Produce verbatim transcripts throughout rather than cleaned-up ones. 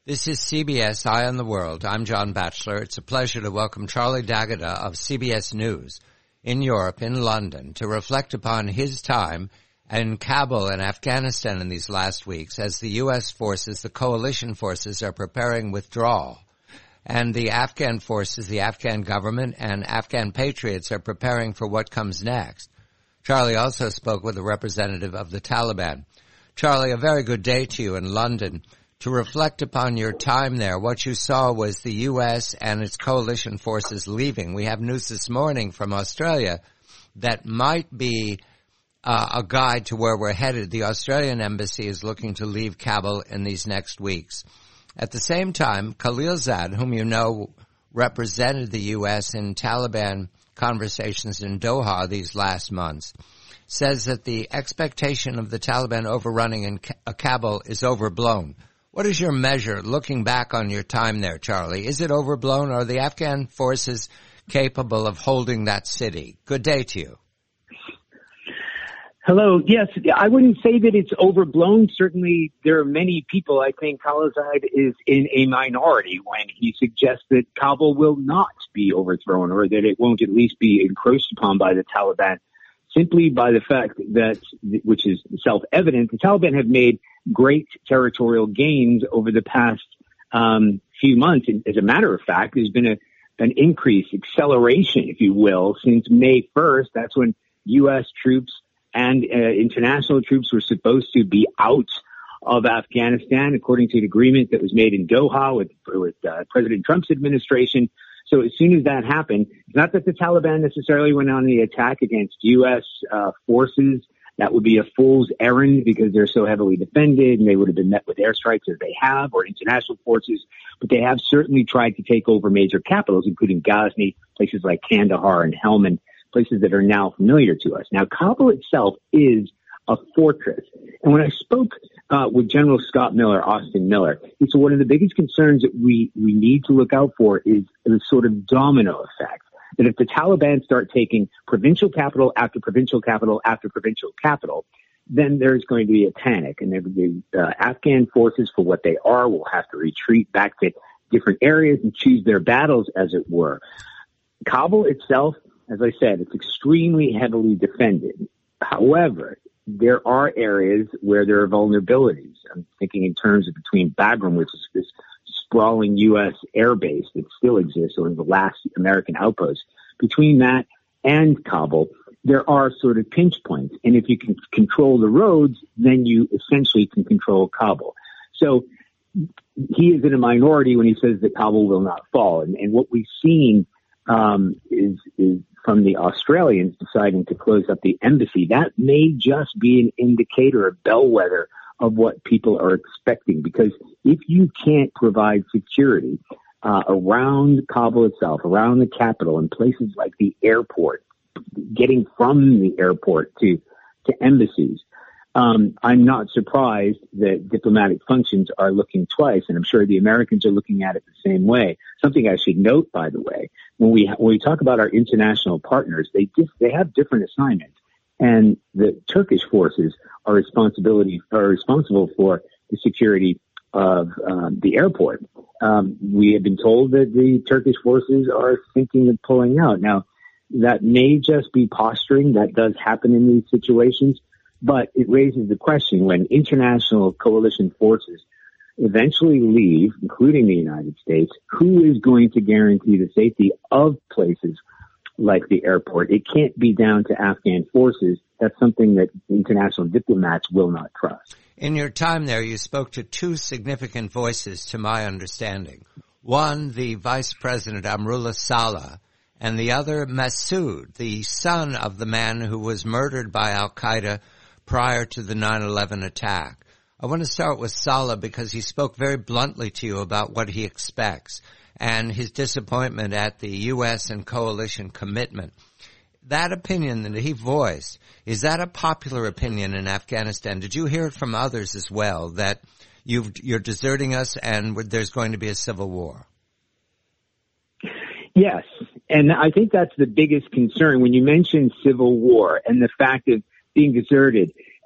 This is C B S Eye on the World. I'm John Batchelor. It's a pleasure to welcome Charlie D'Agata of C B S News in Europe, in London, to reflect upon his time in Kabul and Afghanistan in these last weeks as the U S forces, the coalition forces, are preparing withdrawal. And the Afghan forces, the Afghan government, and Afghan patriots are preparing for what comes next. Charlie also spoke with a representative of the Taliban. Charlie, a very good day to you in London. To reflect upon your time there, what you saw was the U S and its coalition forces leaving. We have news this morning from Australia that might be uh, a guide to where we're headed. The Australian embassy is looking to leave Kabul in these next weeks. At the same time, Khalilzad, whom you know represented the U S in Taliban conversations in Doha these last months, says that the expectation of the Taliban overrunning in Kabul is overblown. What is your measure, looking back on your time there, Charlie? Is it overblown? Are the Afghan forces capable of holding that city? Good day to you. Hello. Yes, I wouldn't say that it's overblown. Certainly, there are many people. I think Khalilzad is in a minority when he suggests that Kabul will not be overthrown, or that it won't at least be encroached upon by the Taliban, simply by the fact that, which is self-evident, the Taliban have made great territorial gains over the past um, few months. And as a matter of fact, there's been a, an increase, acceleration, if you will, since May first. That's when U S troops and uh, international troops were supposed to be out of Afghanistan, according to an agreement that was made in Doha with, with uh, President Trump's administration. So as soon as that happened, it's not that the Taliban necessarily went on the attack against U S uh, forces. That would be a fool's errand because they're so heavily defended, and they would have been met with airstrikes as they have, or international forces. But they have certainly tried to take over major capitals, including Ghazni, places like Kandahar and Helmand, places that are now familiar to us. Now, Kabul itself is a fortress. And when I spoke uh, with General Scott Miller, Austin Miller, he said one of the biggest concerns that we, we need to look out for is the sort of domino effect. That if the Taliban start taking provincial capital after provincial capital after provincial capital, then there's going to be a panic. And the uh, Afghan forces, for what they are, will have to retreat back to different areas and choose their battles, as it were. Kabul itself, as I said, it's extremely heavily defended. However, there are areas where there are vulnerabilities. I'm thinking in terms of between Bagram, which is this sprawling U S airbase that still exists, or the last American outpost. Between that and Kabul, there are sort of pinch points. And if you can control the roads, then you essentially can control Kabul. So he is in a minority when he says that Kabul will not fall. And, and what we've seen um, is, is from the Australians deciding to close up the embassy. That may just be an indicator, a bellwether of what people are expecting, because if you can't provide security uh, around Kabul itself, around the capital, and places like the airport, getting from the airport to to embassies, um, I'm not surprised that diplomatic functions are looking twice, and I'm sure the Americans are looking at it the same way. Something I should note, by the way, when we when we talk about our international partners, they dif- they have different assignments. And the Turkish forces are responsibility are responsible for the security of um, the airport. Um, we have been told that the Turkish forces are thinking of pulling out. Now, that may just be posturing. That does happen in these situations, but it raises the question: when international coalition forces eventually leave, including the United States, who is going to guarantee the safety of places like the airport? It can't be down to Afghan forces. That's something that international diplomats will not trust. In your time there, you spoke to two significant voices, to my understanding. One, the Vice President Amrullah Saleh, and the other, Massoud, the son of the man who was murdered by al-Qaeda prior to the nine eleven attack. I want to start with Saleh because he spoke very bluntly to you about what he expects and his disappointment at the U S and coalition commitment. That opinion that he voiced, is that a popular opinion in Afghanistan? Did you hear it from others as well, that you've, you're deserting us and there's going to be a civil war? Yes, and I think that's the biggest concern when you mention civil war and the fact of being deserted.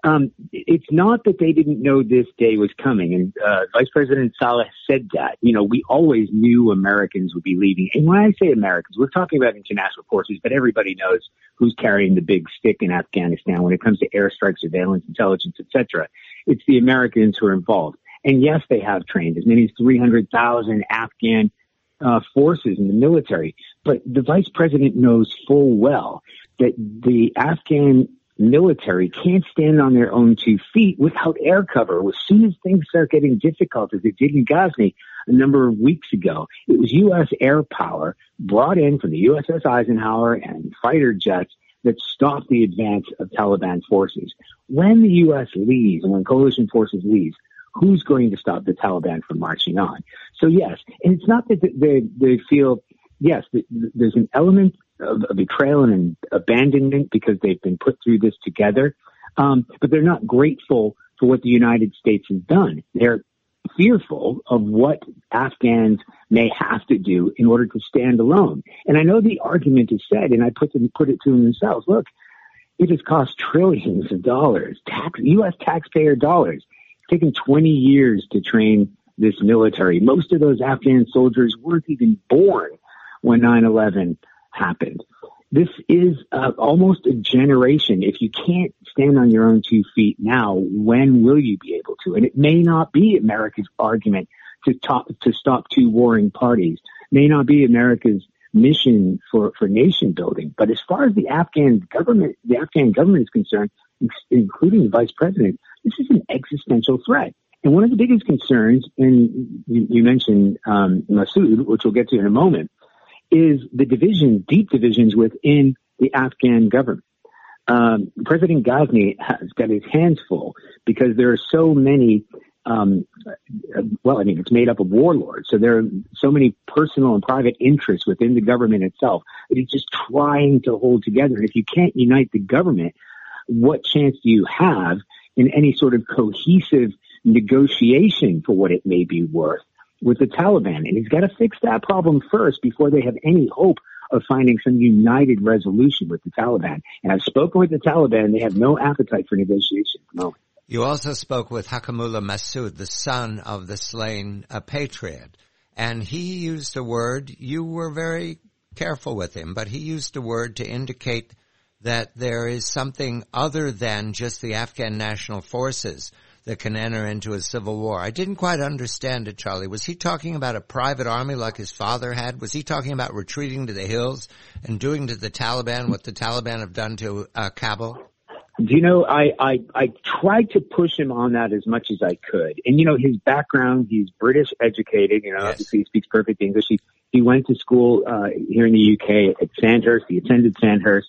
Um, it's not that they didn't know this day was coming, and uh, Vice President Saleh said that. You know, we always knew Americans would be leaving. And when I say Americans, we're talking about international forces, but everybody knows who's carrying the big stick in Afghanistan when it comes to airstrike, surveillance, intelligence, et cetera. It's the Americans who are involved. And yes, they have trained as many as three hundred thousand Afghan uh, forces in the military. But the Vice President knows full well that the Afghan military can't stand on their own two feet without air cover. As soon as things start getting difficult, as it did in Ghazni a number of weeks ago, it was U S air power brought in from the U S S Eisenhower and fighter jets that stopped the advance of Taliban forces. When the U S leaves and when coalition forces leave, who's going to stop the Taliban from marching on? So yes, and it's not that they, they feel, yes, there's an element of, of betrayal and abandonment because they've been put through this together. Um, but they're not grateful for what the United States has done. They're fearful of what Afghans may have to do in order to stand alone. And I know the argument is said, and I put them, put it to them themselves. Look, it has cost trillions of dollars, tax, U S taxpayer dollars. It's taken twenty years to train this military. Most of those Afghan soldiers weren't even born when nine eleven happened. This is uh, almost a generation. If you can't stand on your own two feet now, when will you be able to? And it may not be America's argument to top, to stop two warring parties. It may not be America's mission for, for nation building. But as far as the Afghan government, the Afghan government is concerned, including the vice president, this is an existential threat. And one of the biggest concerns, and you, you mentioned um, Massoud, which we'll get to in a moment, is the division, deep divisions within the Afghan government. Um, President Ghazni has got his hands full because there are so many, um, well, I mean, it's made up of warlords. So there are so many personal and private interests within the government itself that he's just trying to hold together. And if you can't unite the government, what chance do you have in any sort of cohesive negotiation for what it may be worth with the Taliban? And he's got to fix that problem first before they have any hope of finding some united resolution with the Taliban. And I've spoken with the Taliban. They have no appetite for negotiation at the moment. You also spoke with Hakamullah Massoud, the son of the slain uh, patriot. And he used a word, you were very careful with him, but he used a word to indicate that there is something other than just the Afghan national forces that can enter into a civil war. I didn't quite understand it, Charlie. Was he talking about a private army like his father had? Was he talking about retreating to the hills and doing to the Taliban what the Taliban have done to uh, Kabul? Do you know, I, I, I tried to push him on that as much as I could. And, you know, his background, he's British educated, you know, yes. Obviously he speaks perfect English. He, he went to school uh, here in the U K at Sandhurst. He attended Sandhurst.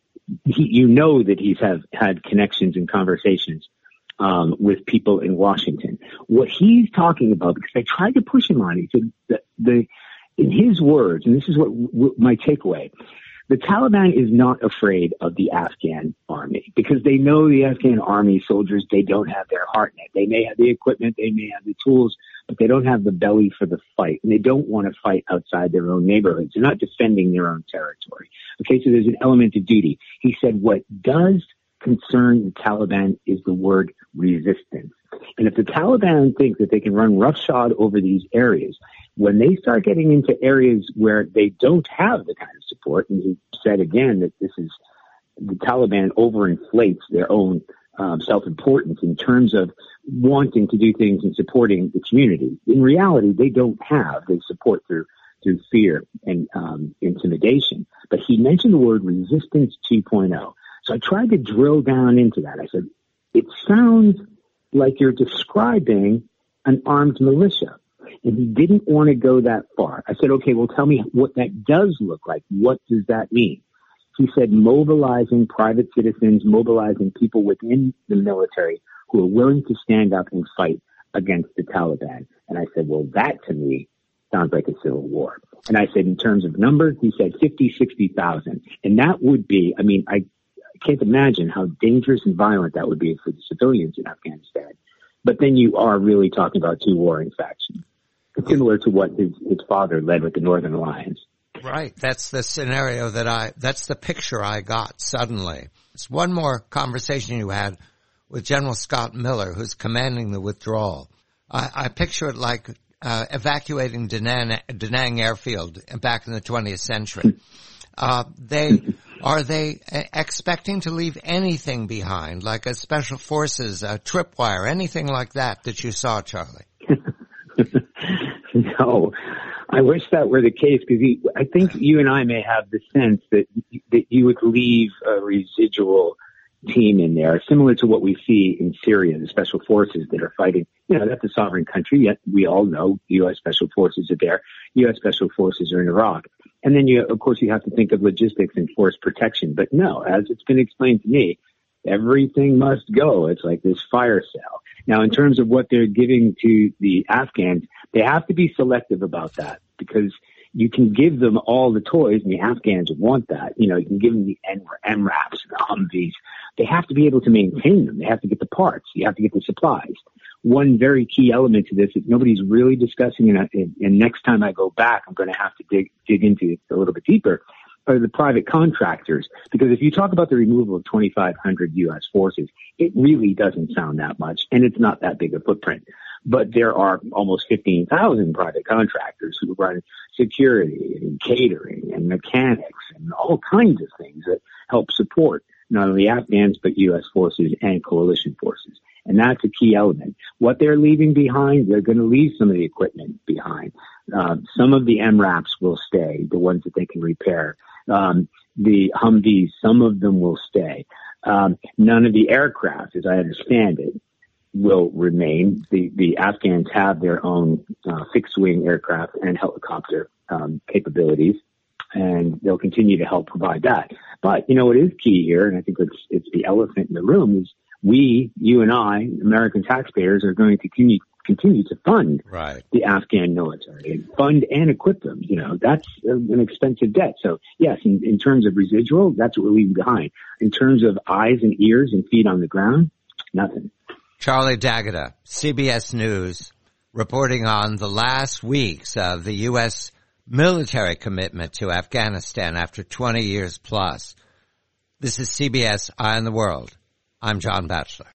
He, you know that he's have had connections and conversations Um, with people in Washington. What he's talking about, because I tried to push him on it, he said that the, in his words, and this is what w- my takeaway, the Taliban is not afraid of the Afghan army because they know the Afghan army soldiers, they don't have their heart in it. They may have the equipment, they may have the tools, but they don't have the belly for the fight, and they don't want to fight outside their own neighborhoods. They're not defending their own territory. Okay, so there's an element of duty. He said what does concern the Taliban is the word resistance. And if the Taliban think that they can run roughshod over these areas, when they start getting into areas where they don't have the kind of support, and he said again that this is, the Taliban overinflates their own um, self-importance in terms of wanting to do things and supporting the community. In reality, they don't have the support through through fear and um, intimidation. But he mentioned the word resistance two point oh. So I tried to drill down into that. I said, it sounds like you're describing an armed militia. And he didn't want to go that far. I said, okay, well, tell me what that does look like. What does that mean? He said, mobilizing private citizens, mobilizing people within the military who are willing to stand up and fight against the Taliban. And I said, well, that to me sounds like a civil war. And I said, in terms of numbers, he said fifty, sixty thousand. And that would be, I mean, I, I can't imagine how dangerous and violent that would be for the civilians in Afghanistan. But then you are really talking about two warring factions, similar to what his, his father led with the Northern Alliance. Right. That's the scenario that I, that's the picture I got suddenly. It's one more conversation you had with General Scott Miller, who's commanding the withdrawal. I, I picture it like uh, evacuating Da Nang, Da Nang airfield back in the twentieth century. Uh, they are they expecting to leave anything behind, like a special forces, a tripwire, anything like that that you saw, Charlie? No, I wish that were the case, because I think you and I may have the sense that that you would leave a residual team in there, similar to what we see in Syria, the special forces that are fighting. You know, that's a sovereign country, yet we all know U S special forces are there. U S special forces are in Iraq. And then you, of course, you have to think of logistics and force protection. But no, as it's been explained to me, everything must go. It's like this fire sale. Now, in terms of what they're giving to the Afghans, they have to be selective about that, because you can give them all the toys, and the Afghans want that. You know, you can give them the M RAPs and the Humvees. They have to be able to maintain them. They have to get the parts. You have to get the supplies. One very key element to this that nobody's really discussing, and, and next time I go back, I'm going to have to dig, dig into it a little bit deeper, are the private contractors. Because if you talk about the removal of twenty-five hundred U S forces, it really doesn't sound that much, and it's not that big a footprint. But there are almost fifteen thousand private contractors who run security and catering and mechanics and all kinds of things that help support not only Afghans, but U S forces and coalition forces. And that's a key element. What they're leaving behind, they're going to leave some of the equipment behind. Uh, some of the M RAPs will stay, the ones that they can repair. Um, the Humvees, some of them will stay. Um, none of the aircraft, as I understand it, will remain. The, the Afghans have their own uh, fixed-wing aircraft and helicopter um, capabilities, and they'll continue to help provide that. But, you know, what is key here, and I think it's, it's the elephant in the room, is we, you and I, American taxpayers, are going to continue, continue to fund right. the Afghan military, and fund and equip them. You know, that's an expensive debt. So, yes, in, in terms of residual, that's what we're leaving behind. In terms of eyes and ears and feet on the ground, nothing. Charlie D'Agata, C B S News, reporting on the last weeks of the U S military commitment to Afghanistan after twenty years plus. This is C B S Eye on the World. I'm John Batchelor.